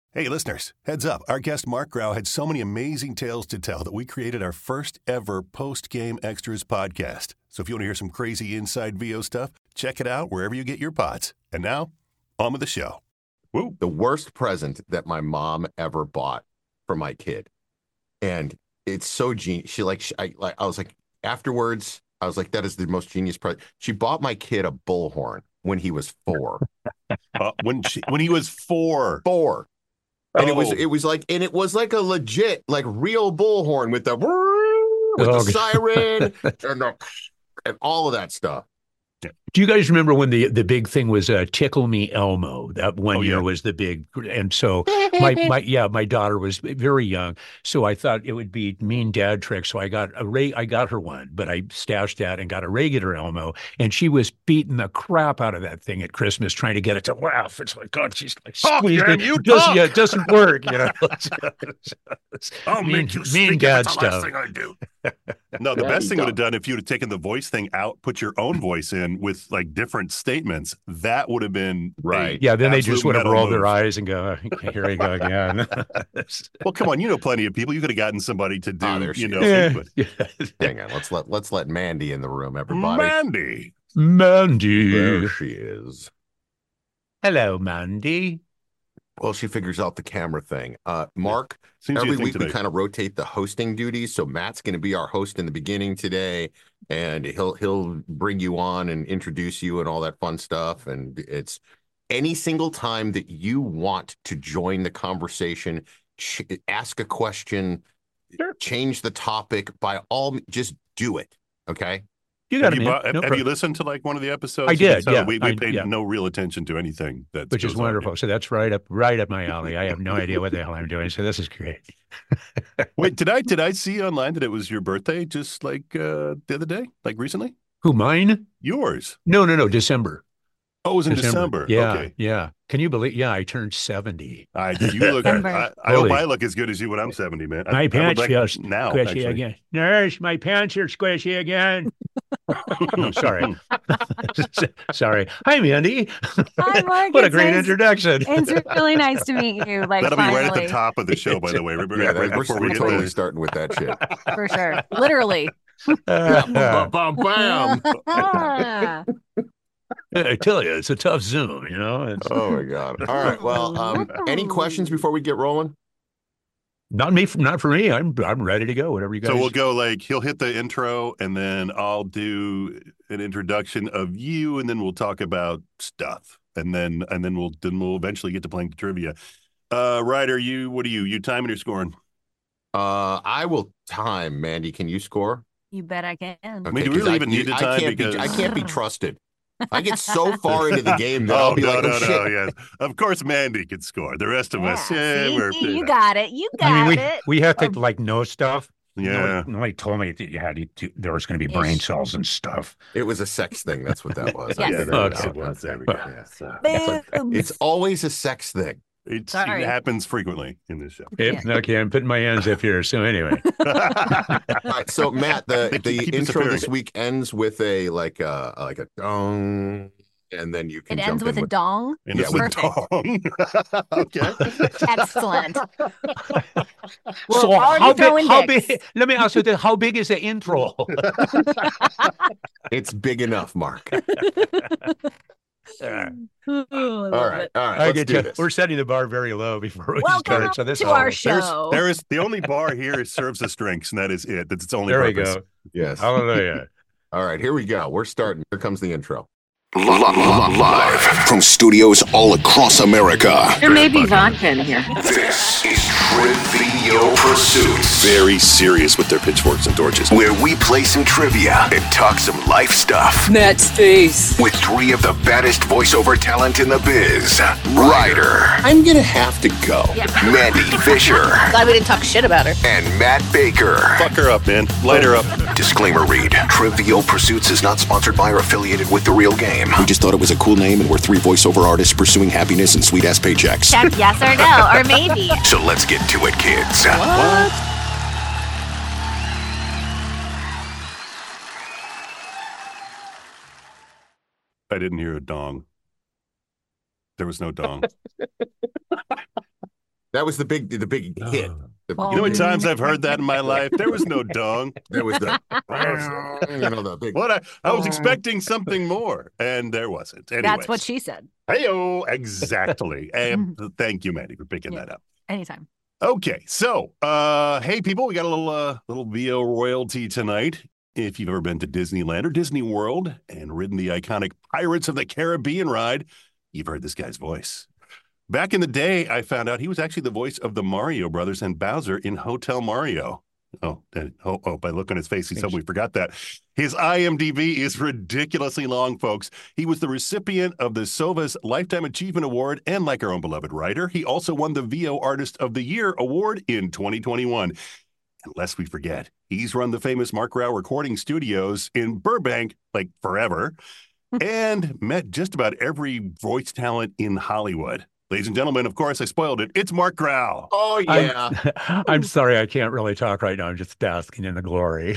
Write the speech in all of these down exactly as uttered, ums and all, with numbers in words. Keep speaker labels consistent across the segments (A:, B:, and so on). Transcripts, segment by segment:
A: Hey, listeners, heads up. Our guest Mark Grau had so many amazing tales to tell that we created our first ever post-game extras podcast. So if you want to hear some crazy inside V O stuff, check it out wherever you get your pods. And now, on with the show.
B: Woo. The worst present that my mom ever bought for my kid. And it's so genius. She like, she, I, like, I was like, afterwards, I was like, that is the most genius present. She bought my kid a bullhorn when he was four.
A: uh, when she, when he was four.
B: Four. And
A: oh.
B: it was, it was like, and it was like a legit, like real bullhorn with the, with
C: Oh,
B: the siren and, the, and all of that stuff.
C: Do you guys remember when the, the big thing was uh, Tickle Me Elmo? That one
A: oh,
C: year
A: yeah.
C: was the big, and so my my yeah, my daughter was very young, so I thought it would be mean dad trick. So I got a Ray, I got her one, but I stashed that and got a regular Elmo, and she was beating the crap out of that thing at Christmas, trying to get it to laugh. It's like God, she's like squeezed
A: damn,
C: it.
A: you
C: It doesn't,
A: talk.
C: yeah, it doesn't work, you know.
A: I'll
C: mean,
A: make you
C: mean
A: speak
C: dad
A: if it's the
C: stuff.
A: last thing I do. No, the
B: Yeah,
A: best
B: you
A: thing would have
B: don't.
A: done if you'd have taken the voice thing out, put your own voice in with like different statements. That would have been
B: Right.
A: a
C: Yeah, then they just
A: absolute
C: would have
A: metal
C: rolled their
A: move.
C: eyes and go, "Here we go again."
A: Well, come on, you know plenty of people. You could have gotten somebody to do,
B: Ah, there she
A: you know.
C: Yeah.
A: but-
C: Yeah.
B: Hang on, let's let let's let Mandy in the room, everybody.
A: Mandy.
C: Mandy.
B: There she is.
C: Hello, Mandy.
B: Well, she figures out the camera thing. Uh, Mark,
A: Seems to be a
B: every
A: thing
B: week we
A: today.
B: kind of rotate the hosting duties. So Matt's going to be our host in the beginning today, and he'll he'll bring you on and introduce you and all that fun stuff. And it's any single time that you want to join the conversation, ch- ask a question,
C: Sure.
B: change the topic. By all, just do it. Okay.
C: You
A: Have
C: got
A: you,
C: it,
A: bought-
C: man.
A: have
C: No
A: you
C: problem.
A: listened to like one of the episodes?
C: I
A: You can
C: did,
A: tell
C: yeah.
A: We, we
C: I-
A: paid
C: yeah.
A: no real attention to anything that
C: Which is
A: goes on here.
C: wonderful. So that's right up, right up my alley. I have no idea what the hell I'm doing. So this is great.
A: Wait, did I did I see online that it was your birthday just like uh, the other day, like recently?
C: Who, mine?
A: Yours?
C: No, no, no. December.
A: Oh, it was in December.
C: Yeah,
A: Okay.
C: yeah. Can you believe? Yeah, I turned seventy.
A: I, you look.
D: December.
A: I, I hope
C: Holy.
A: I look as good as you when I'm seventy, man. I,
C: My
A: I would
C: pants
A: like
C: feel
A: now.
C: squishy
A: Actually.
C: again. Nurse, my pants are squishy again. Oh, sorry. Sorry. Hi, Mandy.
D: Hi, Mark.
C: What a
D: It's
C: great
D: nice-
C: introduction.
D: It's really nice to meet you. Like
A: That'll be right at
D: finally,
A: the top of the show, by the way. Right,
B: Yeah,
A: right
B: that, we're,
A: before we
B: we're
A: get
B: totally
A: to
B: starting with that shit.
D: for sure. Literally.
B: Bam, bam, bam.
D: Ah.
C: I tell you, it's a tough Zoom, you know. It's
B: Oh my god! All right. Well, um, any questions before we get rolling?
C: not me. Not for me. I'm I'm ready to go. Whatever you guys.
A: So we'll go like he'll hit the intro, and then I'll do an introduction of you, and then we'll talk about stuff, and then and then we'll then we'll eventually get to playing trivia. Uh, Ryder, you what are you? You timing or scoring?
B: Uh, I will time. Mandy, can you score?
D: You bet I can.
A: I mean,
B: Okay,
A: do we
B: 'cause
A: really
B: I,
A: even need to
B: I
A: time
B: can't
A: because
B: be. I can't be trusted. I get so far into the game that
A: oh
B: I'll be
A: no
B: like,
A: no
B: oh,
A: no
B: shit.
A: yes, of course Mandy could score. The rest of
D: Yeah,
A: us, yeah,
D: see?
A: we're
D: you got it. You got
C: I mean, we
D: it.
C: we have to like know stuff.
A: yeah.
C: Nobody, nobody told me that you had to, there was going to be brain
D: Ish.
C: cells and stuff.
B: It was a sex thing. That's what that was. I
D: Yes.
B: figured
C: Okay.
B: it out.
A: Well, there we
C: Well,
A: go. Yes. Uh,
D: Boom.
B: It's always a sex thing.
A: it's,
D: Sorry.
A: it happens frequently in this show.
C: Yep, okay, I'm putting my hands up here. So anyway,
B: All right. So Matt, the
A: Keep-
B: the
A: keep
B: intro
A: disappearing.
B: this week ends with a like a like a dong, and then you can
D: It
B: jump
D: ends with
B: in
D: a dong.
A: And
B: Yeah,
A: it's
B: with-
A: a dong. Okay.
D: Excellent. We're
C: so
D: already
C: how big?
D: throwing
C: How
D: dicks.
C: big? Let me ask you this: how big is the intro?
B: It's big enough, Mark.
C: All right.
D: Ooh, I
B: All
D: love
B: right,
D: it.
B: all right.
C: I
B: Let's
C: get
B: do
C: you.
B: this.
C: We're setting the bar very low before we
D: Welcome
C: start. So this
D: to
C: is
D: our
C: all-
D: show.
A: There's, there is the only bar here serves us drinks, and that is it. That's its only
C: There we
A: purpose.
C: go.
B: Yes.
C: Hallelujah.
B: All right, here we go. We're starting. Here comes the intro.
E: Live from studios all across America.
F: There may be vodka in here.
E: This is Trivial Pursuits,
G: Very serious with their pitchforks and torches.
E: where we play some trivia and talk some life stuff
F: Matt's face.
E: with three of the baddest voiceover talent in the biz. Ryder,
B: I'm gonna have to go.
E: Mandy Fisher,
F: Glad we didn't talk shit about her.
E: and Matt Baker.
A: Fuck her up, man. Light her up.
E: Disclaimer read. Trivial Pursuits is not sponsored by or affiliated with The Real Game. We just thought it was a cool name and we're three voiceover artists pursuing happiness and sweet-ass paychecks.
D: Check yes or no, or maybe.
E: So let's get to it, kids.
A: I didn't hear a dong. There was no dong.
B: That was the big, the big hit. The,
D: Oh.
H: You know what times I've heard that in my life? There was no dong.
B: There was the, you know, the big.
H: What I, I was expecting something more, and there wasn't. Anyways.
D: That's what she said.
H: Hey-oh, exactly. And thank you, Mandy, for picking
D: Yeah.
H: that up.
D: Anytime.
H: Okay, so uh, hey, people, we got a little uh, little V O royalty tonight. If you've ever been to Disneyland or Disney World and ridden the iconic Pirates of the Caribbean ride, you've heard this guy's voice. Back in the day, I found out he was actually the voice of the Mario Brothers and Bowser in Hotel Mario. Oh, and, oh, oh, by look on his face, he suddenly forgot that. His I M D B is ridiculously long, folks. He was the recipient of the Sovas Lifetime Achievement Award, and like our own beloved writer, he also won the V O Artist of the Year Award in twenty twenty-one. And lest we forget, he's run the famous Mark Rao Recording Studios in Burbank, like forever, and met just about every voice talent in Hollywood. Ladies and gentlemen, of course, I spoiled it. It's Mark Rao.
B: Oh, yeah.
C: I'm, I'm sorry, I can't really talk right now. I'm just basking in the glory.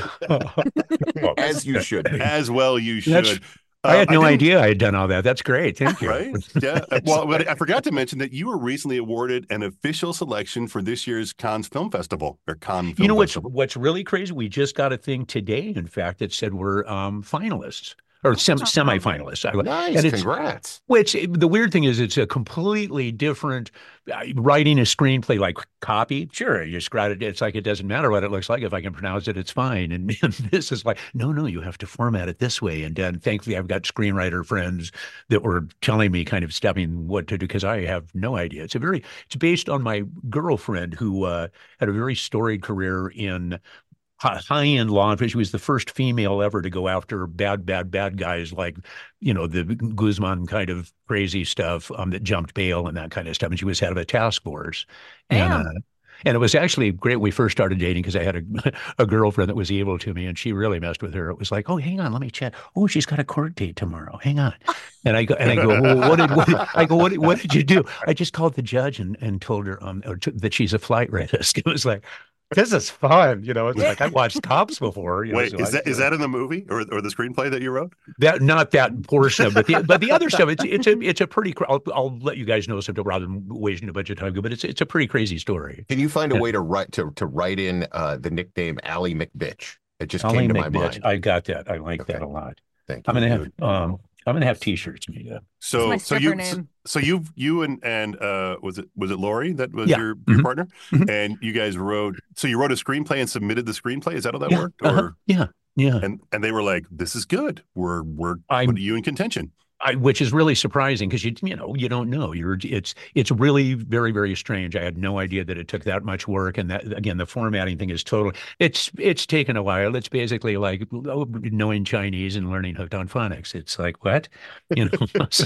B: As you should.
H: As well you should.
C: That's-
H: Uh,
C: I had no
H: didn't-
C: idea I had done all that. That's great. Thank you.
H: Right? Yeah. Well, but I forgot to mention that you were recently awarded an official selection for this year's Cannes Film Festival, or Cannes Film
C: You know what's
H: Festival.
C: what's really crazy? We just got a thing today, in fact, that said we're um, finalists or sem- semi-finalists. I-
B: Nice.
C: and it's-
B: Congrats.
C: Which the weird thing is, it's a completely different uh, writing a screenplay like copy. Sure, you just write it. It's like it doesn't matter what it looks like. If I can pronounce it, it's fine. And, and this is like, no, no, you have to format it this way. And then thankfully, I've got screenwriter friends that were telling me kind of stepping what to do because I have no idea. It's a very it's based on my girlfriend who uh, had a very storied career in high-end law enforcement. She was the first female ever to go after bad, bad, bad guys like, you know, the Guzman kind of crazy stuff um, that jumped bail and that kind of stuff. And she was head of a task force. And,
D: Damn.
C: uh, and it was actually great. We first started dating because I had a, a girlfriend that was evil to me, and she really messed with her. It was like, oh, hang on, let me chat. Oh, she's got a court date tomorrow. Hang on. And I go, and I go, well, what did, what did I go, what, what did you do? I just called the judge and, and told her um, or t- that she's a flight risk. It was like, this is fun, you know. It's like I watched Cops before. You know,
H: Wait,
C: so
H: is
C: I-
H: that is that in the movie or or the screenplay that you wrote?
C: that not that portion of it, but the, but the other stuff? It's it's a it's a pretty. cra- I'll, I'll let you guys know sometime rather than wasting a bunch of time. But it's it's a pretty crazy story.
B: Can you find a way to write to, to write in uh, the nickname Allie McBitch? It just
C: Colleen
B: came to my
C: McBitch,
B: mind.
C: I got that. I like
B: Okay.
C: that a lot.
B: Thank you.
C: I'm gonna have um I'm gonna have T-shirts made up.
H: So
D: my
H: so
D: stripper
H: you
D: name.
H: so you've you and and uh was it was it Lori that was
C: Yeah.
H: your, your
C: Mhm.
H: partner?
C: Mhm.
H: And you guys wrote so you wrote a screenplay and submitted the screenplay. Is that how that
C: Yeah,
H: worked?
C: uh-huh,
H: Or
C: yeah, yeah.
H: and and they were like, this is good. We're we're
C: I'm-
H: putting you in contention.
C: I, which is really surprising because you you know you don't know you're it's it's really very very strange. I had no idea that it took that much work, and that again the formatting thing is totally it's it's taken a while. It's basically like oh, knowing Chinese and learning hooked on phonics. It's like what you know. So,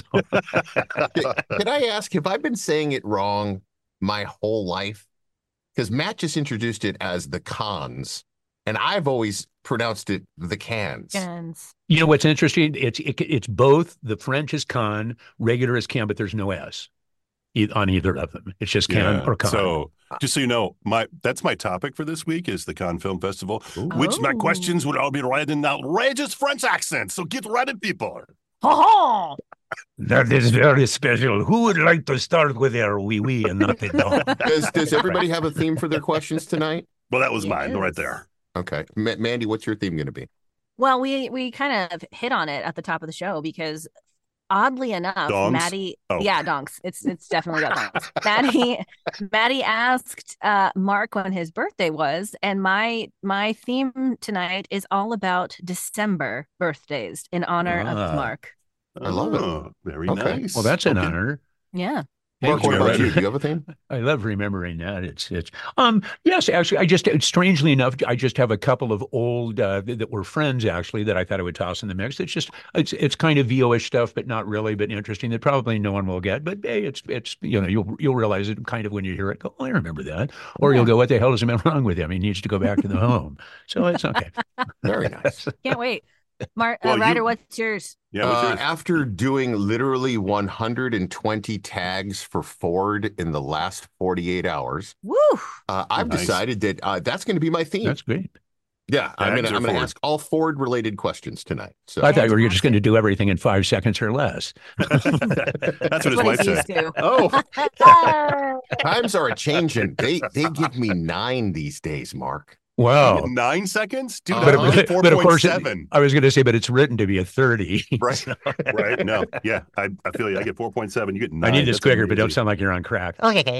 B: Can I ask, have I been saying it wrong my whole life? Because Matt just introduced it as the cons, and I've always pronounced it the cans.
D: Cans.
C: you know what's interesting? It's it, it's both. The French is con, regular is can, but there's no s e- on either of them. It's just can or con.
H: So just so you know, my that's my topic for this week is the Cannes Film Festival, which my
D: Oh.
H: questions would all be read in outrageous French accent. So get ready, people.
D: Oh,
C: That is very special. Who would like to start with their wee wee and not the dog?
B: Does, does everybody have a theme for their questions tonight?
H: Well, that was mine right
D: Yes.
H: there.
B: Okay. Ma- Mandy, what's your theme going to be?
D: well, we we kind of hit on it at the top of the show because oddly enough,
H: Dongs?
D: Maddie,
H: Oh.
D: yeah, donks. It's it's definitely got donks. Maddie, Maddie asked uh, Mark when his birthday was, and my my theme tonight is all about December birthdays in honor
C: Ah.
D: of Mark.
B: I love it.
H: Oh, very
B: Okay.
H: nice.
C: Well, that's an
H: Okay.
C: honor.
D: Yeah.
B: Mark,
C: Thank
B: what
C: you.
B: about you? Do you have a theme?
C: I love remembering that. It's it's um yes, actually, I just strangely enough, I just have a couple of old uh, th- that were friends actually that I thought I would toss in the mix. It's just it's it's kind of V O-ish stuff, but not really, but interesting. That probably no one will get, but hey, it's it's you know you'll you'll realize it kind of when you hear it. Go, oh, I remember that, or
D: Yeah.
C: you'll go, what the hell is wrong with him? He needs to go back to the home. So it's okay.
B: Very nice.
D: Can't wait. Mark,
H: Well,
D: uh,
H: you-
D: Ryder, what's yours?
H: Yeah, what's
B: Uh,
H: yours?
B: after doing literally one hundred twenty tags for Ford in the last forty-eight hours,
D: Woo!
B: uh, I've
H: Nice.
B: decided that uh, that's going to be my theme.
C: That's great.
B: Yeah, I'm
H: Bags
B: gonna
H: or
B: I'm gonna
H: Ford?
B: ask all Ford related questions tonight. So
C: I thought you were just going to do everything in five seconds or less.
H: That's what his
D: What
H: wife
D: he's
H: said.
D: used to.
B: oh, times are a changing. They they give me nine these days, Mark.
C: Wow.
H: Nine seconds, dude.
B: Uh-huh.
H: I
C: But,
H: read
C: but, but of course, it,
H: 4.7.
C: I was going to say, but it's written to be a thirty.
B: Right.
C: So-
H: Right? No, yeah, I, I feel you. I get four point seven. You get nine.
C: I need this
H: That's
C: quicker, but don't
H: amazing.
C: sound like you're on crack. Okay.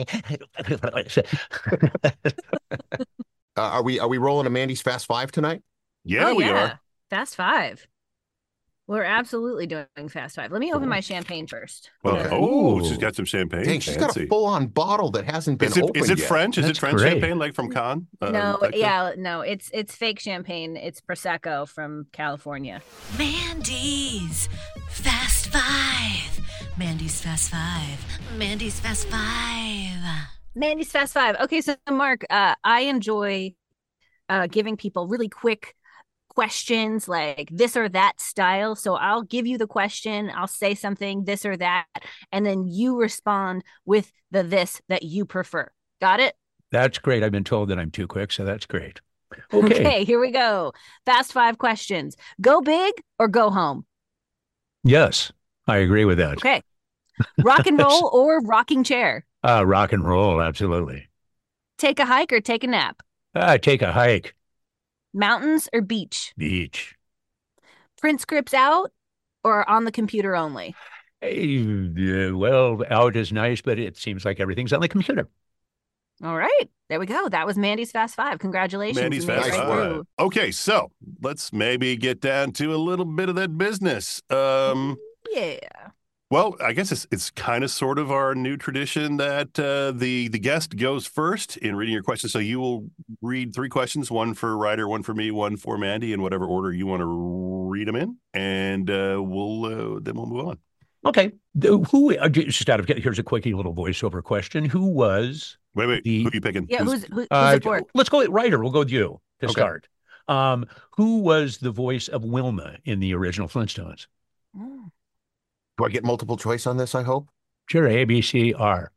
B: Uh, are we are we rolling a Mandy's Fast Five tonight?
H: Yeah,
D: Oh,
H: we
D: yeah.
H: are.
D: Fast Five. We're absolutely doing Fast Five. Let me open my champagne first.
H: Okay.
B: Okay.
H: Oh,
C: Ooh.
H: she's got some champagne.
B: Dang, she's got a
H: Fancy.
B: full on bottle that hasn't been
H: Is it,
B: opened
H: is it
B: yet.
H: French? Is
C: That's
H: it French
C: great.
H: champagne like from Cannes? Uh,
D: No,
H: Texas?
D: yeah, no, it's it's fake champagne. It's Prosecco from California.
I: Mandy's Fast Five. Mandy's Fast Five. Mandy's Fast Five.
D: Mandy's Fast Five. Okay, so Mark, uh, I enjoy uh, giving people really quick questions like this or that style. So I'll give you the question, I'll say something, this or that, and then you respond with the this that you prefer. Got it?
C: That's great. I've been told that I'm too quick, so that's great. Okay.
D: Okay, here we go. Fast five questions. Go big or go home?
C: Yes, I agree with that.
D: Okay. Rock and roll or rocking chair?
C: Uh, rock and roll, absolutely.
D: Take a hike or take a nap?
C: Uh, take a hike.
D: Mountains or beach?
C: Beach.
D: Print scripts out or on the computer only?
C: Hey, uh, well, out is nice, but it seems like everything's on the computer.
D: All right. There we go. That was Mandy's Fast Five. Congratulations.
H: Mandy's
D: You made it
H: Fast
B: Nice
D: right
H: Five.
B: work.
D: through.
H: Okay, so let's maybe get down to a little bit of that business. Um,
D: Yeah.
H: well, I guess it's it's kind of sort of our new tradition that uh, the the guest goes first in reading your questions. So you will read three questions, one for Ryder, one for me, one for Mandy, in whatever order you want to read them in, and uh, we'll uh, then we'll move on.
C: Okay. The- Who, uh, just out of, here's a quickie little voiceover question. Who was,
H: Wait, wait,
C: The-
H: who are you picking?
D: Yeah.
H: Who's-
D: Who's, who, who's
C: uh,
D: it for?
C: let's go with Ryder. We'll go with you to
B: Okay.
C: start. Um, who was the voice of Wilma in the original Flintstones?
D: Mm.
B: Do I get multiple choice on this? I hope.
C: Sure, A, B, C, R.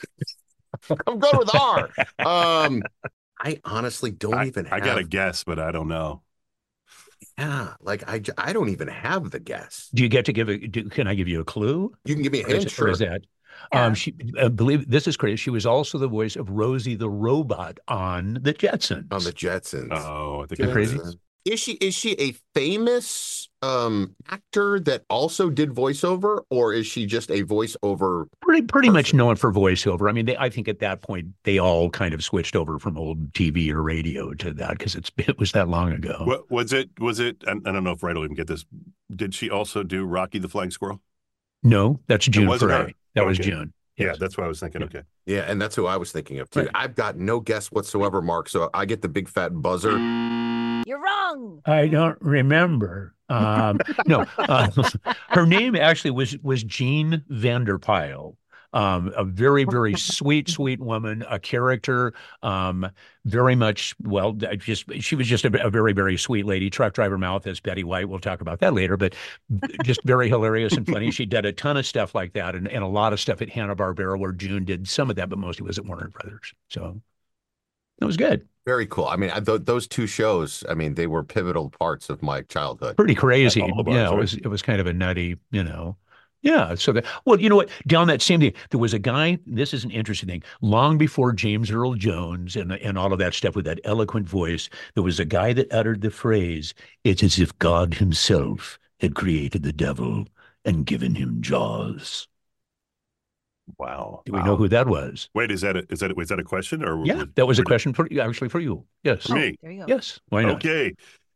B: I'm going with R. Um, I honestly don't
H: I,
B: even.
H: I
B: Have,
H: got a guess, but I don't know.
B: Yeah, like I, j- I don't even have the guess.
C: Do you get to give a, do, can I give you a clue?
B: You can give me a
C: Or is,
B: hint,
C: or
B: sure.
C: is that?
D: Yeah.
C: Um, she, I believe this is correct. She was also the voice of Rosie the robot on the Jetsons.
B: On the Jetsons.
H: Oh, I think
C: You're
H: I
C: crazy?
H: know.
B: Is she is she a famous um actor that also did voiceover, or is she just a voiceover?
C: pretty pretty much
B: person.
C: known for voiceover. I mean, they, I think at that point they all kind of switched over from old T V or radio to that because it's it was that long ago.
H: What was it? Was it? I, I don't know if Ryder will even get this. Did she also do Rocky the Flying Squirrel?
C: No, that's June
H: wasn't
C: Foray.
H: her.
C: That was
H: Okay.
C: June.
H: Yeah,
C: Yes.
H: that's what I was thinking.
C: Yeah.
H: Okay.
B: Yeah, and that's who I was thinking of too.
C: Right.
B: I've got no guess whatsoever, Mark. So I get the big fat buzzer.
D: You're wrong.
C: I don't remember. Um, no, uh, her name actually was was Jean Vanderpyle. Um, a very, very sweet, sweet woman, a character, um, very much, well, I just, she was just a, a very, very sweet lady. Truck driver mouth as Betty White. We'll talk about that later, but just very hilarious and funny. She did a ton of stuff like that and, and a lot of stuff at Hanna-Barbera where June did some of that, but mostly was at Warner Brothers. So it was good.
B: Very cool. I mean, I, th- those two shows. I mean, they were pivotal parts of my childhood.
C: Pretty crazy.
H: All of ours,
C: Yeah, it
H: right?
C: was, it was kind of a nutty, you know. Yeah. So that, well, you know what? Down that same thing, there was a guy. This is an interesting thing. Long before James Earl Jones and and all of that stuff with that eloquent voice, there was a guy that uttered the phrase, "It's as if God himself had created the devil and given him jaws."
H: Wow.
C: Do we know who that was?
H: Wait, is that a, is that a, is that a question or?
C: Yeah,
H: was-
C: that was a
H: or did-
C: question for actually for you. Yes.
H: For me.
D: Oh, there you go.
C: Yes. Why not?
H: Okay.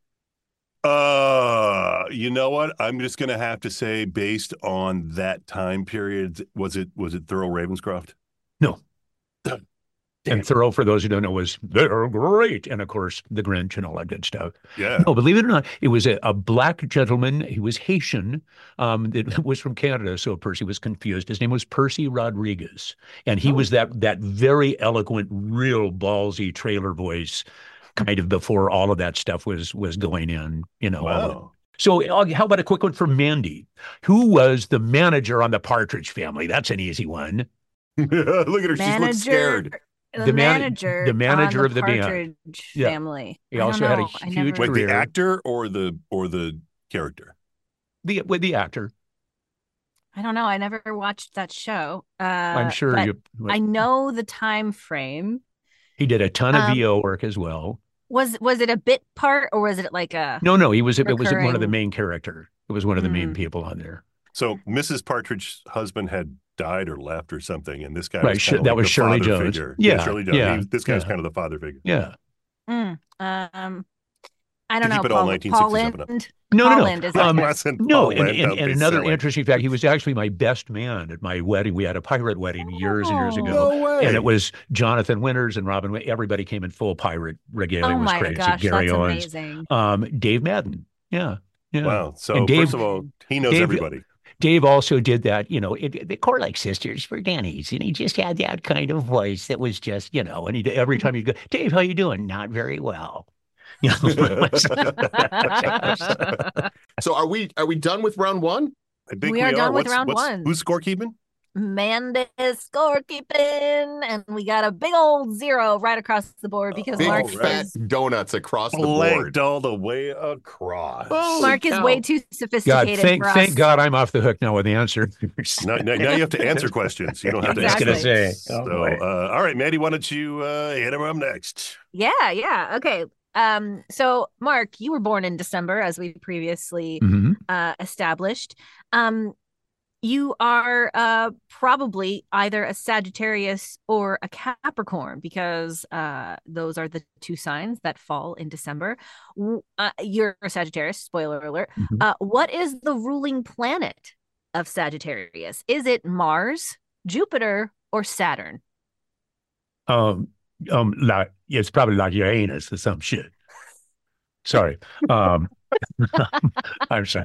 H: Uh, you know what? I'm just gonna have to say, based on that time period, was it was it Thurl Ravenscroft?
C: No.
H: Damn.
C: And Thoreau, for those who don't know, was they're great. And of course, the Grinch and all that good stuff.
H: Yeah.
C: No, believe it or not, it was a, a black gentleman. He was Haitian. Um, that was from Canada, so Percy was confused. His name was Percy Rodriguez, and he was that that very eloquent, real ballsy trailer voice, kind of before all of that stuff was was going in. You know. all of it.
H: Wow.
C: So, uh, how about a quick one for Mandy? Who was the manager on the Partridge Family? That's an easy one.
B: Look at her. She looks
D: Manager.
B: scared.
D: the,
C: the man-
D: manager,
C: the manager
D: on
C: of the band.
D: Partridge
C: Yeah.
D: Family.
C: He
D: I don't
C: also had a
D: know. I
C: huge
D: never-
H: Wait,
C: career.
H: the actor or the or the character?
C: The with the actor.
D: I don't know. I never watched that show. Uh,
C: I'm sure
D: but
C: you.
D: I know the time frame.
C: He did a ton of
D: Um,
C: V O work as well.
D: Was was it a bit part or was it like a?
C: No, no, he was. It was one of the
D: recurring-
C: main character. It was one of the main
D: Hmm.
C: people on there.
H: So Missus Partridge's husband had died or left or something, and this guy
C: Right,
H: was
C: Sh-
H: kind of
C: that
H: like
C: was
H: the
C: Shirley
H: father
C: Jones.
H: figure.
C: Yeah,
H: Shirley Jones.
C: yeah,
H: He- this guy's
C: yeah.
H: kind of the father figure.
C: Yeah.
D: Mm, um, I don't
H: To
D: know.
H: keep it all
D: Paul,
H: nineteen
D: Paul
H: sixties up and up.
D: Lind.
C: No,
D: Paul
C: no,
D: Lind is
C: no. Um,
D: like a-
H: Wasn't
C: no,
H: Paul
C: and,
H: Lynde,
C: and,
H: don't
C: and
H: be
C: another
H: silly.
C: interesting fact, he was actually my best man at my wedding. We had a pirate wedding years and years
D: Oh.
C: ago.
H: No way.
C: And it was Jonathan Winters and Robin. Wi- Everybody came in full pirate regalia.
D: Oh
C: It was
D: my
C: crazy.
D: gosh,
C: Gary
D: that's
C: Owens.
D: amazing.
C: Um, Dave Madden. Yeah. Yeah.
H: Wow. So
C: And Dave-
H: first of all, he knows
C: Dave-
H: everybody.
C: Dave also did that, you know, it, the Corlick sisters for Denny's, and he just had that kind of voice that was just, you know, and he every time he'd go, Dave, how you doing? Not very well. You know,
B: So are we are we done with round one?
H: I think
D: We are done with
H: What's-
D: round
H: what's-
D: one.
H: Who's scorekeeping?
D: Mandy's scorekeeping, and we got a big old zero right across the board because
B: Big
D: Mark
B: fat
D: is
B: donuts across the
H: Blanked
B: board.
H: all the way across.
B: Holy
D: Mark is
B: cow.
D: way too
C: God,
D: sophisticated
C: thank
D: for us.
C: thank God I'm off the hook now with the answer.
H: Now, now, now you have to answer questions. You don't have to
C: I was
H: ask
C: gonna
H: questions.
C: say, oh,
H: so,
C: boy.
H: uh, all right, Mandy, why don't you uh, hit him up next?
D: Yeah, yeah. Okay. Um, so Mark, you were born in December, as we previously
C: Mhm.
D: uh established. Um, you are uh probably either a Sagittarius or a Capricorn because uh those are the two signs that fall in December. W- Uh, you're a Sagittarius, spoiler alert.
C: Mhm.
D: Uh, what is the ruling planet of Sagittarius? Is it Mars, Jupiter, or Saturn?
C: Um, um, like it's probably like Uranus or some shit. Sorry. Um, I'm sorry.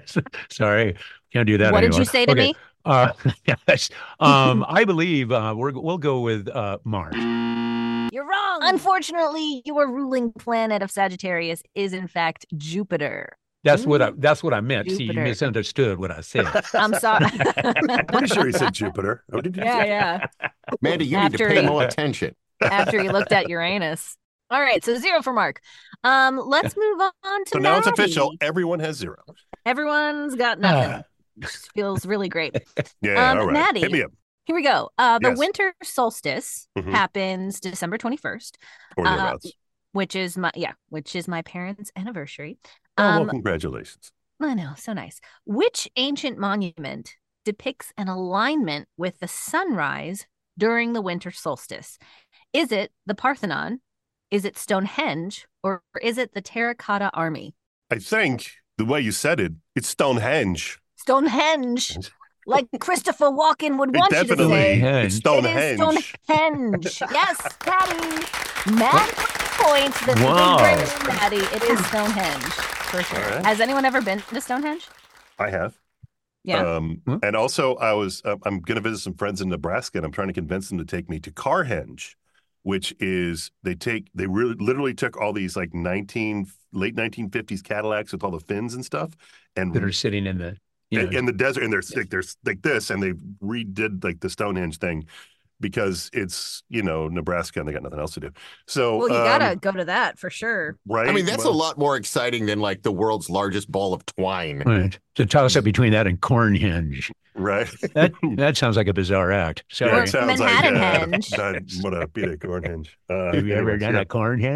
C: Sorry, can't do that
D: What did
C: anymore.
D: you say to
C: Okay.
D: me?
C: Uh, yes. Um, I believe uh, we're we'll go with uh Mars.
D: You're wrong. Unfortunately, your ruling planet of Sagittarius is in fact Jupiter.
C: That's what I that's what I meant. See, you
D: Jupiter.
C: misunderstood what I said.
D: I'm sorry.
H: Pretty sure he said Jupiter. Oh, did you?
D: yeah, yeah.
B: Mandy, you need
D: After
B: to pay
D: he-
B: more attention.
D: After he looked at Uranus. All right, so zero for Mark. Um, let's move on to
H: So now it's
D: Maddie.
H: official. Everyone has zero.
D: Everyone's got nothing. Feels really great.
H: Yeah,
D: Um,
H: all right.
D: Maddie.
H: Hit me up.
D: Here we go. Uh, the
H: Yes.
D: winter solstice
H: Mhm.
D: happens December twenty-first,
H: Or
D: uh,
H: thereabouts.
D: which is my yeah, which is my parents' anniversary.
H: Oh, well,
D: Um,
H: congratulations.
D: I know, so nice. Which ancient monument depicts an alignment with the sunrise during the winter solstice? Is it the Parthenon? Is it Stonehenge? Or is it the Terracotta Army?
H: I think the way you said it, it's Stonehenge.
D: Stonehenge, like Christopher Walken would want you to
H: Definitely.
D: say.
H: It's
D: It
H: Stonehenge.
D: is Stonehenge. Yes, Patty. Matt points. The
C: Wow.
D: big brain Patty. It is Stonehenge for sure.
H: All right.
D: Has anyone ever been to Stonehenge?
H: I have.
D: Yeah.
H: Um,
C: Hmm.
H: and also, I was uh, I'm going to visit some friends in Nebraska, and I'm trying to convince them to take me to Carhenge, which is they take they really literally took all these like nineteen late nineteen fifties Cadillacs with all the fins and stuff, and
C: that are sitting in the you
H: in,
C: know,
H: in the desert, and they're like they're like this, and they redid like the Stonehenge thing because it's you know Nebraska and they got nothing else to do. So
D: well, you
H: um,
D: gotta go to that for sure.
H: right.
B: I mean, that's
H: Well,
B: a lot more exciting than like the world's largest ball of twine.
C: right. To toss up between that and Cornhenge.
H: right.
C: That that sounds like a bizarre act.
H: Yeah,
C: Sorry.
H: it sounds
D: Manhattan
H: like uh,
D: Henge.
H: that would uh, be a Cornhenge. Uh,
C: Have you ever
H: anyways,
C: done
H: yeah.
C: a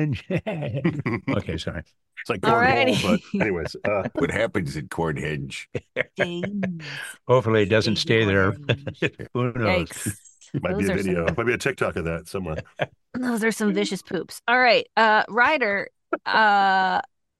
C: Cornhenge? Okay, sorry.
H: It's like
D: Alrighty.
H: cornhole, but anyways, uh,
B: What happens in Cornhenge?
C: Hopefully it doesn't stay there. Who knows?
D: Yikes.
H: might
D: Those
H: be a
D: are
H: video,
D: some-
H: might be a TikTok of that somewhere.
D: Those are some vicious poops. All right, uh, Ryder. Uh,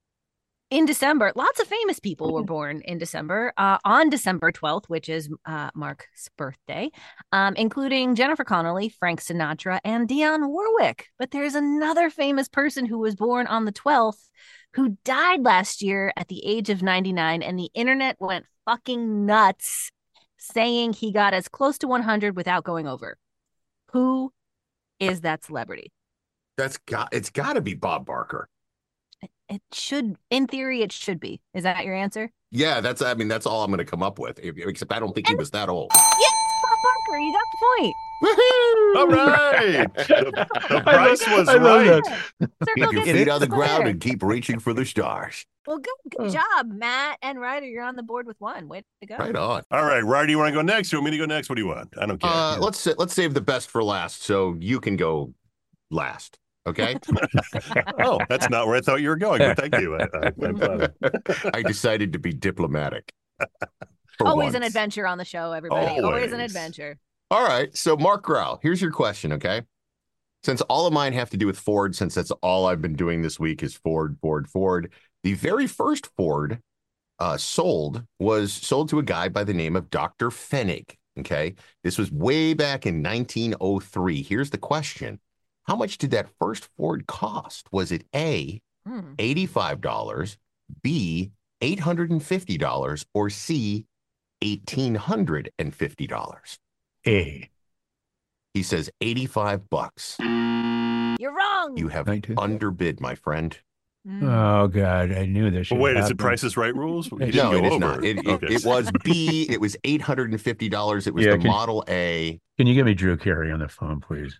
D: in December, lots of famous people were born in December. Uh, on December twelfth, which is uh, Mark's birthday, um, including Jennifer Connelly, Frank Sinatra, and Dionne Warwick. But there's another famous person who was born on the twelfth who died last year at the age of ninety-nine, and the internet went fucking nuts, saying he got as close to one hundred without going over. Who is that celebrity?
B: That's got it's got to be Bob Barker.
D: It should, in theory, it should be. Is that your answer?
B: Yeah, that's I mean that's all I'm going to come up with. If- Except I don't think he was that old.
D: Yes, Bob Barker. You got the point.
H: All right. The, the price
C: love,
H: was
C: I love
H: right.
D: Circle
B: Keep your
D: gets
B: feet
D: the
B: on the ground
D: square.
B: and keep reaching for the stars.
D: Well, good, good job, Matt and Ryder. You're on the board with one. Way to go.
B: Right on.
H: All right, Ryder, you want to go next? You want me to go next? What do you want? I don't care.
B: Uh,
H: Yeah.
B: let's sa- let's save the best for last, so you can go last. Okay.
H: Oh, that's not where I thought you were going, but thank you. I, I, I'm flattered.
B: I decided to be diplomatic. for
D: Always an
B: once.
D: adventure on the show, everybody. Always an
H: Always.
D: adventure.
B: All right. So, Mark Grau, here's your question. Okay. Since all of mine have to do with Ford, since that's all I've been doing this week is Ford, Ford, Ford. The very first Ford uh, sold was sold to a guy by the name of Doctor Pfennig. Okay. This was way back in nineteen oh three. Here's the question. How much did that first Ford cost? Was it A,
D: Hmm.
B: eighty-five dollars, B, eight hundred fifty dollars, or C, one thousand eight hundred fifty dollars?
C: A.
B: He says eighty-five bucks.
D: You're wrong.
B: You have
C: nineteen
B: underbid, my friend.
D: Mm.
C: Oh God, I knew this.
H: But
C: should
H: wait, is it
C: happen.
H: Price is Right rules? You didn't
B: No,
H: go
B: it is
H: over.
B: not. It, it,
H: Okay.
B: it was B. It was eight hundred fifty dollars. It was
C: Yeah,
B: the
C: can-
B: Model A.
C: Can you get me Drew Carey on the phone, please?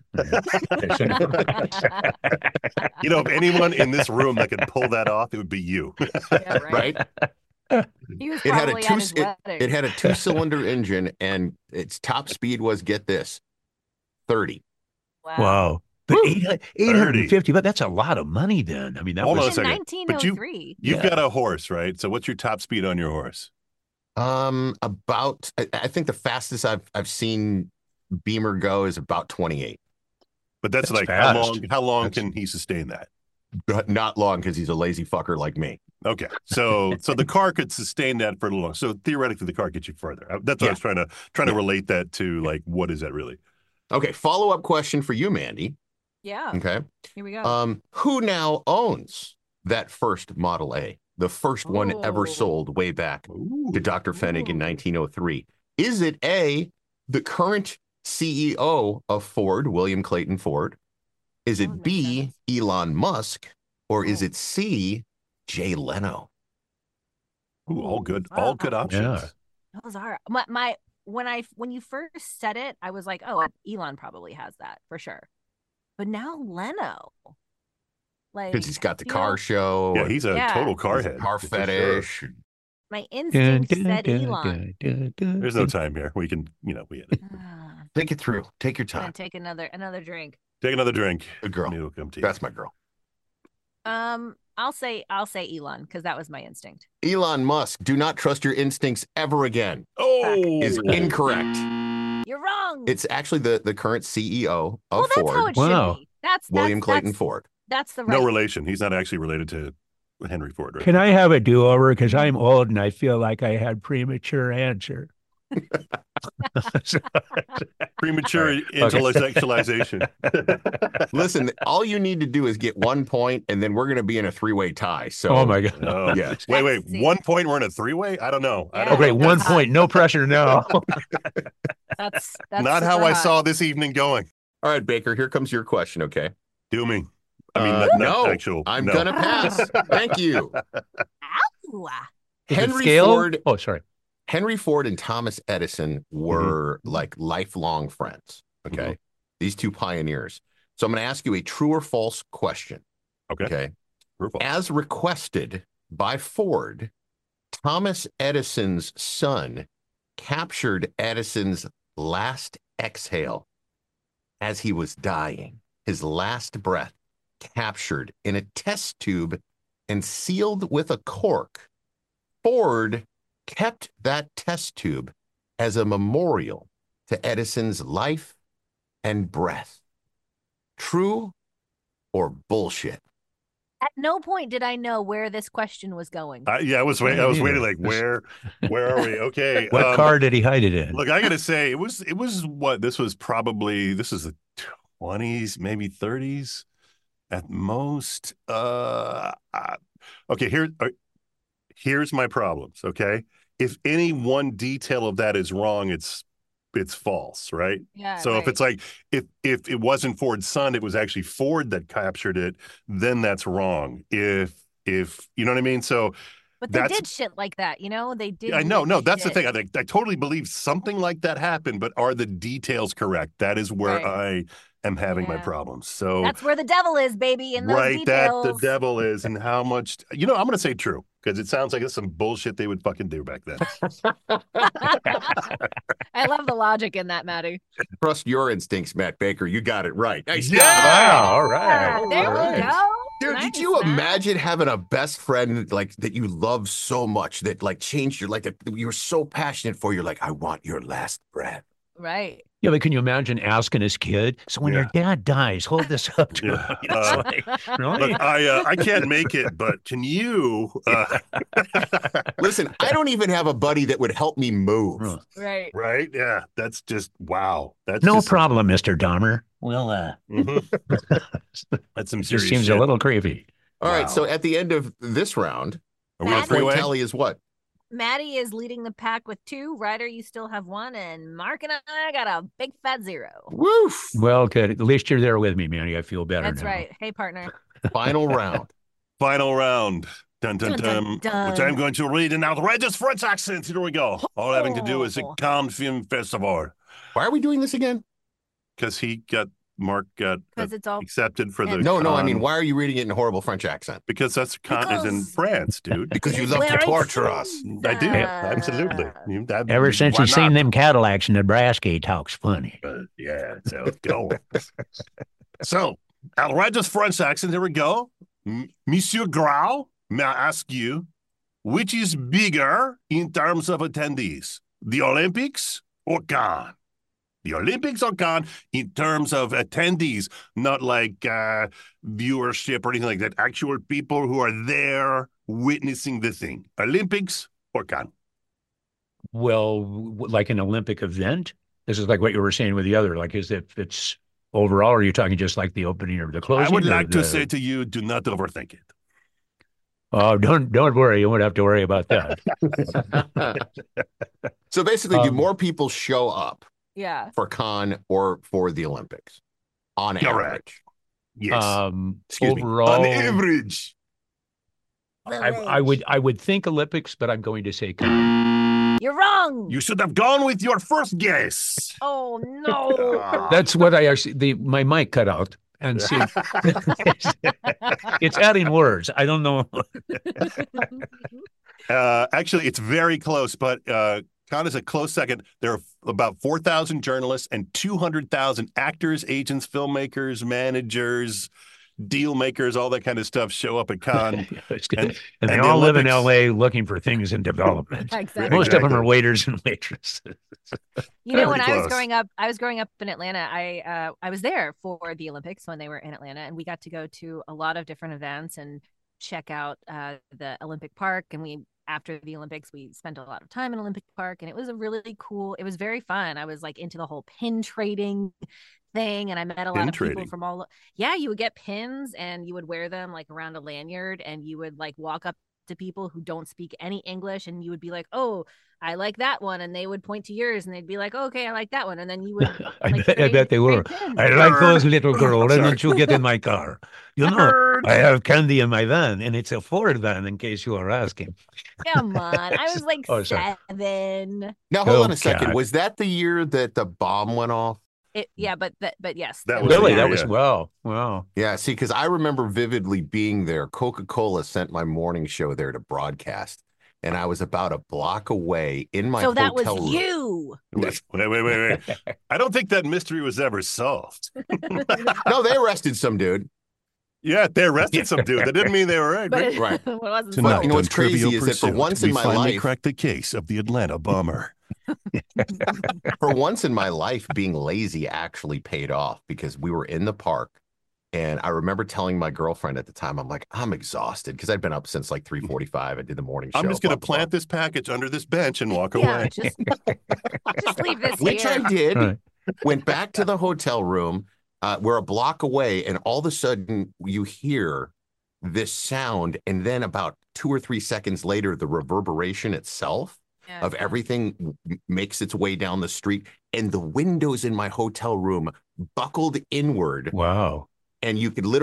H: You know, if anyone in this room that could pull that off, it would be you.
D: Yeah, right.
B: Right?
D: He was
B: It had a
D: probably
B: two.
D: at his
B: It,
D: wedding.
B: it had a two-cylinder engine, and its top speed was, get this, thirty.
C: Wow. But eight, eight hundred fifty, but that's a lot of money then. I mean, that
H: Hold on
C: was
H: a
D: In
H: second.
D: nineteen
H: But
D: oh
H: you-
D: three.
H: You've
C: Yeah.
H: got a horse, right? So what's your top speed on your horse?
B: Um, about. I, I think the fastest I've I've seen Beamer go is about twenty-eight.
H: But that's,
C: That's
H: like how
C: fast.
H: long? How long
C: That's-
H: can he sustain that?
B: But not long because he's a lazy fucker like me.
H: Okay, so so the car could sustain that for a little long. So theoretically, the car gets you further. Uh, That's what I
B: Yeah.
H: was trying to trying to
B: Yeah.
H: relate that to. Like, what is that really?
B: Okay, follow-up question for you, Mandy.
D: Yeah.
B: Okay.
D: Here we go.
B: Um, who now owns that first Model A, the first one ever
D: Oh.
B: sold way back
H: Ooh.
B: to Doctor Pfennig in
D: Ooh.
B: nineteen oh three? Is it A, the current C E O of Ford, William Clayton Ford? Is
D: Oh,
B: it
D: makes
B: B,
D: sense.
B: Elon Musk? Or is
D: Oh.
B: it C, Jay Leno?
H: Ooh, all good, all good
D: Wow.
H: options.
C: Yeah.
D: Those are my, my when I when you first said it, I was like, oh, Elon probably has that for sure. But now Leno, like,
B: Because he's got the
D: you
B: car
D: know,
B: show.
H: Yeah, he's a
D: Yeah.
H: total car
B: he's a
H: head.
B: car
H: for sure.
B: fetish.
D: my
C: Dun,
D: instinct
C: dun,
D: said
C: dun,
D: Elon.
C: dun, dun, dun,
H: There's no
C: dun.
H: time here. We can, you know, we
D: Ah,
B: Think it through. Take your
D: I'm gonna
B: time.
D: take another another drink.
H: take another drink.
B: Good girl.
H: Maybe we'll come to you.
B: That's my girl.
D: Um, I'll say I'll say Elon because that was my instinct.
B: Elon Musk, do not trust your instincts ever again,
H: Oh,
B: is incorrect.
D: You're wrong.
B: It's actually the, the current C E O of
D: well, that's
B: Ford,
D: how it
C: Wow.
D: should be. That's, that's
B: William Clayton
D: that's,
B: Ford.
D: That's the right.
H: no relation. He's not actually related to Henry Ford, right?
C: Can I have a do-over? Because I'm old and I feel like I had premature answer.
H: Premature
C: Okay.
H: intellectualization.
B: Listen, all you need to do is get one point, and then we're going to be in a three-way tie. So,
C: Oh my God.
H: Oh,
B: yes.
H: Wait, wait.
D: Let's see.
H: One point. We're in a three-way. I don't know. I
D: Yeah.
H: don't
C: Okay,
H: know.
C: one
D: That's
C: point, no pressure, no.
D: That's that's
H: Not how
D: super
H: I
D: hot.
H: saw this evening going.
B: All right, Baker, here comes your question, okay?
H: Do me. I mean,
B: Uh,
H: not, not
B: no,
H: actual.
B: I'm
H: no.
B: going to pass. Thank you.
D: Ooh, ah.
C: Is it
B: Henry
C: scale?
B: Ford
C: Oh, sorry.
B: Henry Ford and Thomas Edison were like lifelong friends, okay?
H: Mhm.
B: These two pioneers. So I'm going to ask you a true or false question,
H: Okay.
B: okay?
H: True or false?
B: As requested by Ford, Thomas Edison's son captured Edison's last exhale as he was dying, his last breath captured in a test tube and sealed with a cork. Ford kept that test tube as a memorial to Edison's life and breath. True or bullshit?
D: At no point did I know where this question was going.
H: I, yeah, I was waiting. I was
C: Yeah.
H: waiting. Like, where, where are we? Okay.
C: What
H: um,
C: car did he hide it in?
H: Look, I gotta say, it was. It was what this was probably. This is the twenties, maybe thirties, at most. Uh, uh, okay. Here, uh, here's my problems. Okay, if any one detail of that is wrong, it's it's false, right?
D: Yeah.
H: So if
D: right.
H: it's like if if it wasn't Ford's son, it was actually Ford that captured it, then that's wrong. If if you know what I mean. So
D: But they
H: That's-
D: did shit like that, you know? They did.
H: I know,
D: weird
H: no, that's the
D: shit.
H: thing. I think I totally believe something like that happened, but are the details correct? That is where
D: Right.
H: I am having my
D: Yeah.
H: problems. So
D: That's where the devil is, baby, in those
H: right, that the
D: details.
H: devil is, and how much you know. I'm gonna say true because it sounds like it's some bullshit they would fucking do back then.
D: I love the logic in that, Maddie.
B: Trust your instincts, Matt Baker. You got it right. Nice
H: Yeah!
B: job.
C: Wow, all right.
D: Ah, there
B: All right.
D: we go.
B: Dude,
D: Nice,
B: did you
D: Matt.
B: imagine having a best friend like that you love so much that like changed your like that you were so passionate for? You're like, I want your last breath.
D: Right.
C: Yeah, but can you imagine asking his kid? So when
H: Yeah.
C: your dad dies, hold this up to
H: Yeah.
C: him. It's
H: Uh,
C: like, really?
H: Look, I uh, I can't make it, but can you? Uh,
B: Listen, I don't even have a buddy that would help me move.
C: Huh.
D: Right.
H: right? Yeah, that's just wow. That's
C: No
H: just,
C: problem, Mister Dahmer. Well, uh,
H: Mhm. That's some
C: it
H: serious
C: just seems
H: shit.
C: a little creepy.
B: All right,
H: Wow.
B: so at the end of this round,
H: Are we
B: our
H: on
D: Maddie?
B: point
H: three-way?
B: tally is what?
D: Maddie is leading the pack with two. Ryder, you still have one. And Mark and I got a big fat zero.
B: Woof.
C: Well, good. At least you're there with me, Manny. I feel better
D: That's
C: now.
D: right. Hey, partner.
B: Final round.
H: Final round. Dun, dun,
D: Dun,
H: dun,
D: dun, dun.
H: Which I'm going to read in outrageous French accent. Here we go. All having to do is the
D: Oh.
H: Cannes Film Festival.
B: Why are we doing this again?
H: Because he got, Mark got uh,
D: Because it's all.
H: accepted for the
B: No, no, I
H: Cannes-
B: mean, why are you reading it in a horrible French accent?
H: Because that's Cannes is in
D: Because-
H: France, dude.
B: Because you
D: It's
B: love to
D: where it
B: torture us.
H: I do.
D: Uh,
H: Absolutely. You- that-
C: Ever since
H: why
C: he's seen
H: not?
C: them Cadillacs in Nebraska, he talks funny.
H: Uh, yeah, so go. So, outrageous French accent. Here we go. M- Monsieur Grau, may I ask you, which is bigger in terms of attendees, the Olympics or Cannes? The Olympics or Cannes in terms of attendees, not like uh, viewership or anything like that. Actual people who are there witnessing the thing. Olympics or Cannes?
C: Well, w- like an Olympic event? This is like what you were saying with the other. Like, is it it's overall, or are you talking just like the opening or the closing?
H: I would
C: or
H: like to
C: the-
H: say to you, do not overthink it.
C: Oh, don't don't worry. You won't have to worry about that.
B: So basically, do
C: Um,
B: more people show up
D: Yeah.
B: for Cannes or for the Olympics on
H: Correct.
B: average?
H: Yes.
C: Um,
B: Excuse me.
C: overall,
B: On average.
C: I, I would I would think Olympics, but I'm going to say Cannes.
D: You're wrong.
H: You should have gone with your first guess.
D: Oh, no.
H: Ah.
C: That's what I actually the my mic cut out. And see, it's, it's adding words. I don't know.
H: Uh, actually, it's very close, but uh, Cannes is a close second. There are about four thousand journalists and two hundred thousand actors, agents, filmmakers, managers, deal makers, all that kind of stuff show up at Cannes.
C: It's good.
H: And-
C: and, they
H: and the
C: all live in
H: Olympics-
C: L A looking for things in development.
D: Exactly.
C: Most of them
H: Exactly.
C: are waiters and waitresses.
D: You know, when
H: Pretty
D: I was
H: close.
D: growing up, I was growing up in Atlanta. I uh, I was there for the Olympics when they were in Atlanta, and we got to go to a lot of different events and check out uh, the Olympic Park. And we, after the Olympics, we spent a lot of time in Olympic Park, and it was a really cool. It was very fun. I was like into the whole pin trading thing, and I met a lot
H: Pin
D: of people
H: trading?
D: from all. Yeah, you would get pins, and you would wear them like around a lanyard, and you would like walk up to people who don't speak any English, and you would be like, "Oh, I like that one," and they would point to yours, and they'd be like, oh, "Okay, I like that one," and then you would.
C: I,
D: like,
C: bet, I
D: trade-
C: bet they were.
D: trade pins.
C: I like those little girls. Why
H: Sorry.
C: don't you get in my car? You know, I have candy in my van, and it's a Ford van, in case you are asking.
D: Come on, I was like
C: Oh, sorry.
D: seven.
B: Now, hold on
C: Oh,
B: a second.
C: God.
B: Was that the year that the bomb went off?
D: It, yeah, but that, but yes,
H: That
D: it
H: was
C: Really,
H: yeah,
C: that was
H: yeah.
C: well, wow.
B: Yeah, see, because I remember vividly being there. Coca-Cola sent my morning show there to broadcast, and I was about a block away in my
D: So that was
B: hotel room.
D: you.
H: Wait, wait, wait, wait. I don't think that mystery was ever solved.
B: No, they arrested some dude.
H: Yeah, they arrested some dude. That didn't mean they were right.
D: But
H: But
D: it,
B: Right.
D: it wasn't.
H: Tonight
B: But you know
H: on
B: what's crazy
H: Trivial
B: is that for
H: Pursuit,
B: once
H: we
B: in my
H: finally
B: life-
H: cracked the case of the Atlanta bomber.
B: For once in my life, being lazy actually paid off because we were in the park. And I remember telling my girlfriend at the time, I'm like, I'm exhausted because I'd been up since like three forty-five. I did the morning show.
H: I'm just going to
B: blah, blah,
H: plant this package under this bench and walk
D: Yeah,
H: away.
D: just, just leave this
B: blah. Which
D: here.
B: I did.
C: Right.
B: Went back to the hotel room. Uh, we're a block away, and all of a sudden you hear this sound, and then about two or three seconds later, the reverberation itself
D: Yeah.
B: of everything m- makes its way down the street, and the windows in my hotel room buckled inward,
C: Wow.
B: and you could literally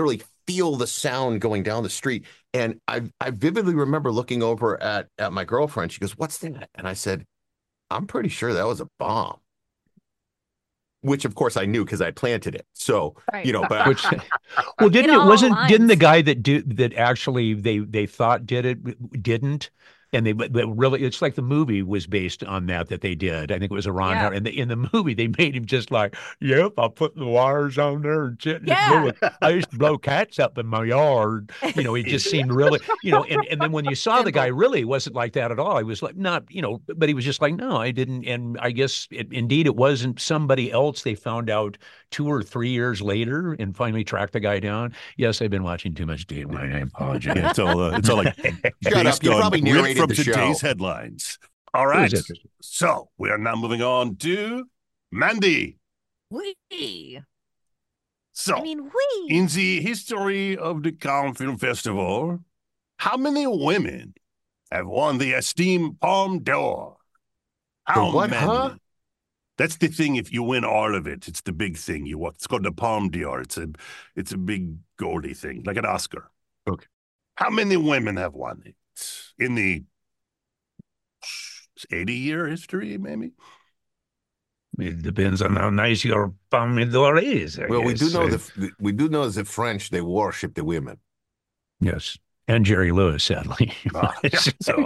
B: feel the sound going down the street. And I I vividly remember looking over at, at my girlfriend. She goes, "What's that?" And I said, "I'm pretty sure that was a bomb." Which, of course, I knew because I planted it. So,
D: Right.
B: you know, but
C: Which, well, didn't
D: It
C: it
D: all
C: wasn't
D: aligns.
C: didn't the guy that do that actually they they thought did it didn't, and they but but really it's like the movie was based on that that they did. I think it was a Ron
D: Yeah.
C: Howard, and the, in the movie they made him just like, "Yep, I put the wires on there and shit." and just
D: Yeah.
C: blew it. I used to blow cats up in my yard. You know, it just seemed really, you know, and, and then when you saw the guy, really it wasn't like that at all. He was like not, you know, but he was just like, no, I didn't. And I guess it, indeed it wasn't somebody else. They found out two or three years later and finally tracked the guy down. Yes, I've been watching too much Dateline. I apologize.
H: Yeah, it's all uh, it's all like
B: Shut
H: based
B: up. You
H: on
B: probably
H: ripped
B: narrated
H: from
B: the show.
H: today's headlines. All
C: It was
H: right.
C: interesting.
H: So we are now moving on to Mandy.
D: We.
H: So
D: I mean, we.
H: in the history of the Cannes Film Festival, how many women have won the esteemed Palme d'Or? How
B: The what,
H: many?
B: huh?
H: That's the thing. If you win all of it, it's the big thing. You want. It's called the Palme d'Or. It's a, it's a big goldy thing, like an Oscar.
B: Okay.
H: How many women have won it in the eighty-year history? Maybe.
C: It depends on how nice your pomidor is. I
B: well, we do
C: guess.
B: know
C: Uh,
B: the we do know the French, they worship the women.
C: Yes, and Jerry Lewis, sadly.
H: Ah, yeah, so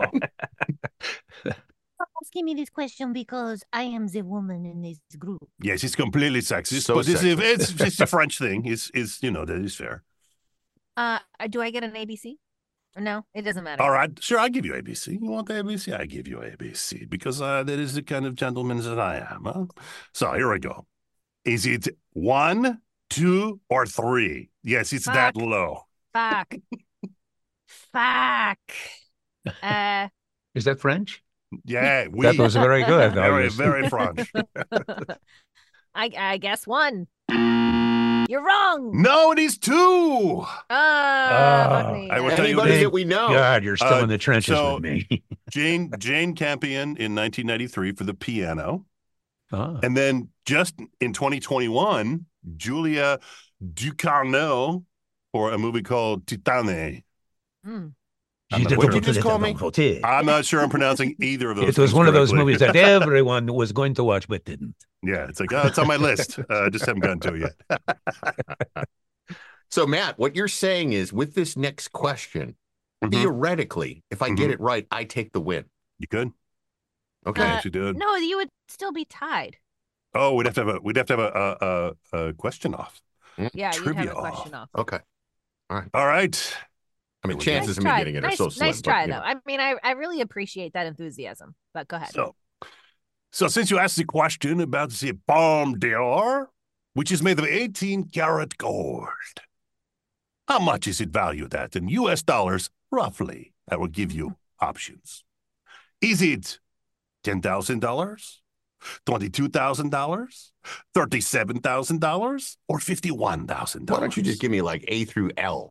J: Asking me this question because I am the woman in this group.
H: yes, it's completely sexist,
B: So
H: but it's,
B: sexist.
H: it's just a French thing. It's is you know that is fair.
D: Uh, do I get an A B C? No, it doesn't matter.
H: All right, sure, I give you A B C. You want the A B C? I give you A B C because uh, that is the kind of gentleman that I am. Huh? So here we go. Is it one, two, or three? Yes, it's that
D: Fuck.
H: low.
D: Fuck. Fuck. Uh,
C: Is that French?
H: Yeah, we
C: That was very good.
H: very
C: obviously.
H: very French.
D: I I guess one. You're wrong.
H: No, it is two.
D: Ah, fuck me.
H: I will tell you
B: Anybody
H: this.
B: that we know.
C: God, you're still
H: Uh,
C: in the trenches
H: so-
C: with me.
H: Jane Jane Campion in nineteen ninety-three for the piano.
C: Ah.
H: And then just in twenty twenty-one, Julia Ducournau for a movie called Titane.
D: Mm.
H: I'm not
B: What'd
H: sure.
B: you just call me?
H: I'm not sure I'm pronouncing either of those.
C: It was
H: things
C: one of those
H: correctly.
C: movies that everyone was going to watch but didn't.
H: Yeah, it's like, oh, it's on my list. I uh, just haven't gotten to it yet.
B: So, Matt, what you're saying is with this next question,
H: Mhm.
B: theoretically, if I get
H: Mhm.
B: it right, I take the win.
H: You could?
B: Okay.
H: I
D: Uh,
H: actually did.
D: No, you would still be tied.
H: Oh, we'd have to have a we'd have to have a a, a, a question off.
D: Yeah, you'd have
H: Trivia
D: a question off.
B: Okay.
H: All right.
B: I mean,
H: Nice
B: chances of me
D: try.
B: getting it are
D: nice,
B: so slim.
D: nice
B: but,
D: try,
B: you
D: though.
B: know.
D: I mean, I, I really appreciate that enthusiasm. But go ahead.
H: So, so since you asked the question about the Palme d'Or, which is made of eighteen karat gold, how much is it valued at in U S dollars, roughly? I will give you options. Is it ten thousand dollars, twenty-two thousand dollars, thirty-seven thousand dollars, or fifty-one thousand dollars?
B: Why don't you just give me like A through L?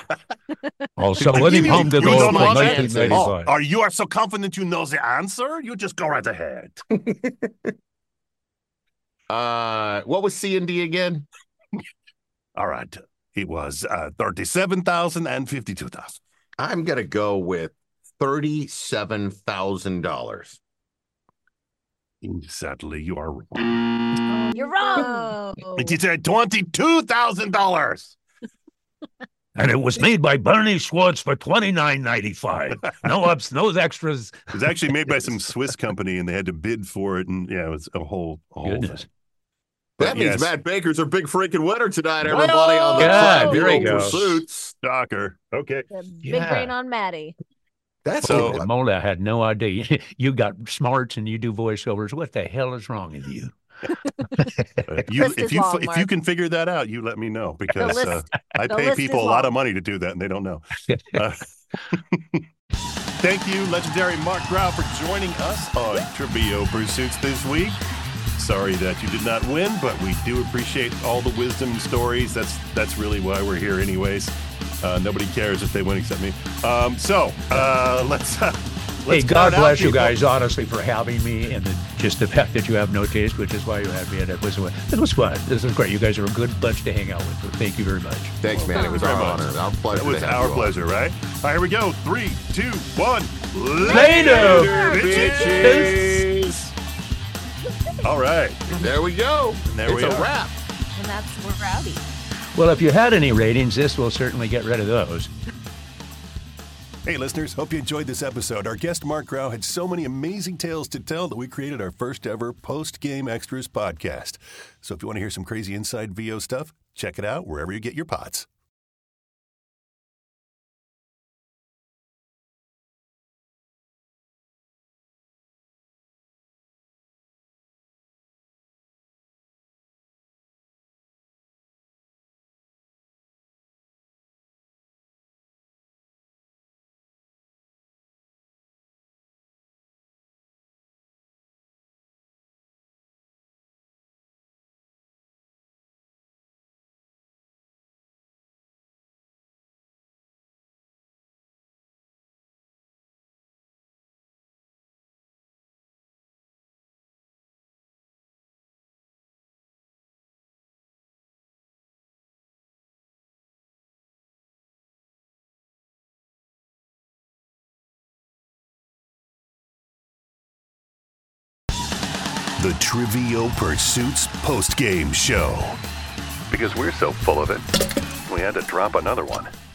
C: Also,
B: Give
C: winning
B: me-
C: home to
B: you
C: the
B: don't
C: Lord
B: know
C: for
B: the
C: nineteen
B: answer.
H: Oh,
C: ninety-five.
H: are you are so confident you know the answer? You just go right ahead.
B: Uh, what was C and D again?
H: All right. It was uh, thirty-seven thousand and fifty-two thousand.
B: I'm gonna go with thirty-seven thousand dollars.
H: Sadly, you are wrong.
D: Oh, you're wrong.
H: It is at twenty-two thousand dollars.
C: And it was made by Bernie Schwartz for twenty-nine ninety-five. No ups, no extras.
H: It was actually made by some Swiss company, and they had to bid for it, and yeah, it was a whole, a whole
C: Goodness.
H: thing.
B: That
H: But
B: means
H: yes.
B: Matt Baker's our big freaking winner tonight, everybody on the
C: God,
B: Trivial
C: there he goes.
B: Pursuits.
H: Shocker. Okay.
D: The big
C: Yeah.
D: brain on Maddie.
B: That's
H: So-
B: cool.
C: Mola had no idea. You got smarts and you do voiceovers. What the hell is wrong with you?
H: Uh, you,
D: list
H: if
D: is
H: you
D: long,
H: if
D: Mark.
H: you can figure that out, you let me know because
D: list-
H: uh, I
D: the
H: pay
D: list
H: people
D: is
H: a lot
D: long.
H: of money to do that, and they don't know. Uh, thank you, legendary Mark Grau, for joining us on Trivia Pursuits this week. Sorry that you did not win, but we do appreciate all the wisdom and stories. That's that's really why we're here, anyways. Uh, nobody cares if they win except me. Um, so uh, let's uh,
C: Hey,
H: Let's
C: God
H: count out,
C: bless you
H: people.
C: guys, honestly, for having me, and the, just the fact that you have no taste, which is why you had me. And it was it was fun. This was great. You guys are a good bunch to hang out with. So thank you very much.
B: Thanks, man. It was
H: Very
B: our
H: much.
B: honor. Our pleasure.
H: It was
B: to have
H: our
B: you on.
H: pleasure, right? All right, here we go. Three, two, one.
C: Later,
H: bitches. All right.
B: There we go.
H: And there
B: it's
H: we
B: a
H: are.
B: wrap.
D: And that's we're rowdy.
C: Well, if you had any ratings, this will certainly get rid of those.
A: Hey, listeners, hope you enjoyed this episode. Our guest, Mark Grau, had so many amazing tales to tell that we created our first ever post-game extras podcast. So if you want to hear some crazy inside V O stuff, check it out wherever you get your pods. The Trivial Pursuits post-game show.
G: Because we're so full of it, we had to drop another one.